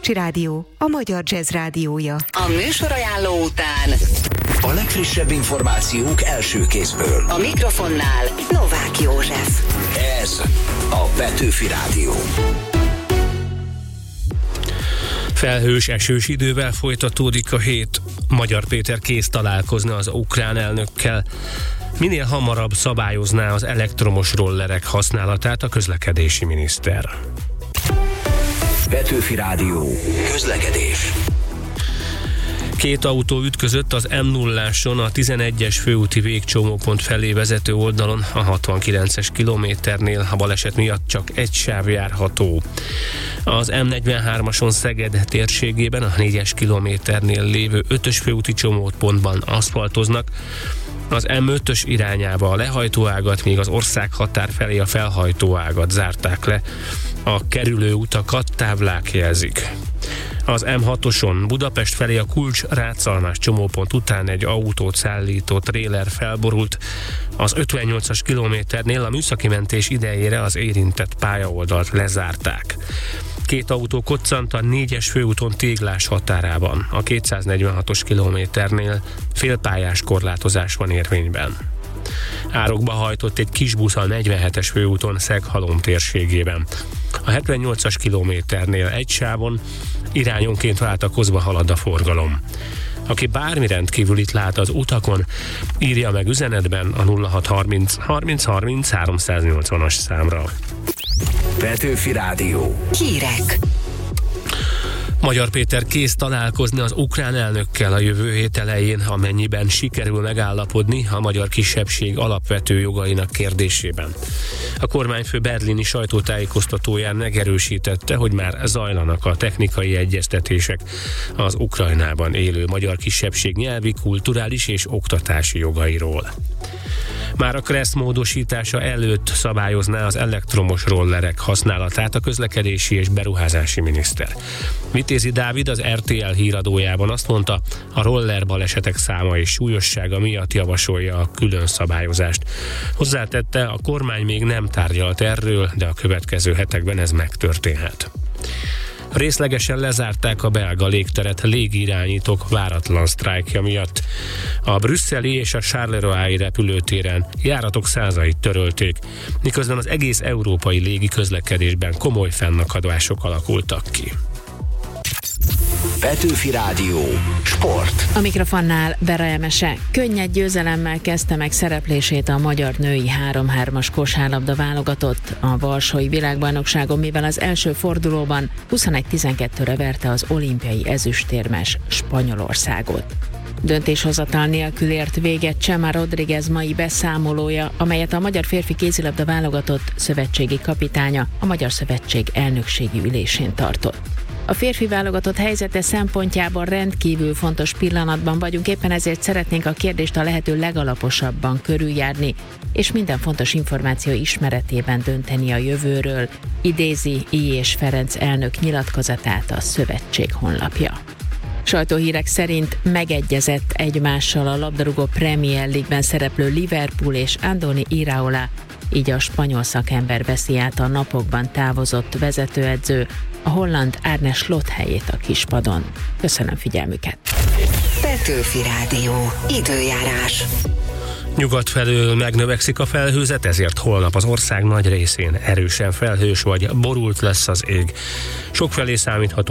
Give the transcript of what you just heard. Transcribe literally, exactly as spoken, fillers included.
Pécsi Rádió, a magyar jazz rádiója. A műsorajánló után a legfrissebb információk első kézből. A mikrofonnál Novák József. Ez a Petőfi Rádió. Felhős, esős idővel folytatódik a hét. Magyar Péter kész találkozni az ukrán elnökkel. Minél hamarabb szabályozná az elektromos rollerek használatát a közlekedési miniszter. Petőfi Rádió. Közlekedés. Két autó ütközött az M nulláson a tizenegyes főúti végcsomópont felé vezető oldalon a hatvankilences kilométernél, a baleset miatt csak egy sáv járható. Az M negyvenhármason Szeged térségében a négyes kilométernél lévő ötös főúti csomópontban aszfaltoznak, az M ötös irányába a lehajtóágat, míg az ország határ felé a felhajtóágat zárták le. A kerülő utakat táblák jelzik. Az M hatoson Budapest felé a Kulcs-Rácalmás csomópont után egy autót szállító tréler felborult. Az ötvennyolcas kilométernél a műszaki mentés idejére az érintett pályaoldalt lezárták. Két autó koccant a négyes főúton Téglás határában. A kétszáznegyvenhatos kilométernél félpályás korlátozás van érvényben. Árokba hajtott egy kis busz a negyvenhetes főúton Szeghalom térségében. A hetvennyolcas kilométernél egy sávon irányonként váltakozva halad a forgalom. Aki bármi rendkívülit lát az utakon, írja meg üzenetben a nulla hat harminc harminc harminc háromszáznyolcvanas számra. Petőfi Rádió. Hírek. Magyar Péter kész találkozni az ukrán elnökkel a jövő hét elején, amennyiben sikerül megállapodni a magyar kisebbség alapvető jogainak kérdésében. A kormányfő berlini sajtótájékoztatóján megerősítette, hogy már zajlanak a technikai egyeztetések az Ukrajnában élő magyar kisebbség nyelvi, kulturális és oktatási jogairól. Már a KRESZ módosítása előtt szabályozná az elektromos rollerek használatát a közlekedési és beruházási miniszter. Vitézi Dávid az er té el híradójában azt mondta, a roller balesetek száma és súlyossága miatt javasolja a külön szabályozást. Hozzátette, a kormány még nem tárgyalt erről, de a következő hetekben ez megtörténhet. Részlegesen lezárták a belga légteret légirányítók váratlan sztrájkja miatt. A brüsszeli és a Charleroi repülőtéren járatok százait törölték, miközben az egész európai légiközlekedésben komoly fennakadások alakultak ki. Petőfi Rádió. Sport. A mikrofonnál Vera Emese. Könnyed győzelemmel kezdte meg szereplését a magyar női három-hármas kosárlabda válogatott a Varsói világbajnokságon, mivel az első fordulóban huszonegy tizenkettőre verte az olimpiai ezüstérmes Spanyolországot. Döntéshozatal nélkül ért véget Chema Rodriguez mai beszámolója, amelyet a magyar férfi kézilabda válogatott szövetségi kapitánya a Magyar Szövetség elnökségi ülésén tartott. A férfi válogatott helyzete szempontjából rendkívül fontos pillanatban vagyunk, éppen ezért szeretnénk a kérdést a lehető legalaposabban körüljárni, és minden fontos információ ismeretében dönteni a jövőről, idézi I. és Ferenc elnök nyilatkozatát a szövetség honlapja. Sajtóhírek szerint megegyezett egymással a labdarúgó Premier League-ben szereplő Liverpool és Andoni Iraola, így a spanyol szakember veszi át a napokban távozott vezetőedző, a holland Arne Slot helyét a kispadon. Köszönöm figyelmüket! Petőfi Rádió. Időjárás. Nyugat felől megnövekszik a felhőzet, ezért holnap az ország nagy részén erősen felhős vagy borult lesz az ég. Sokfelé számítható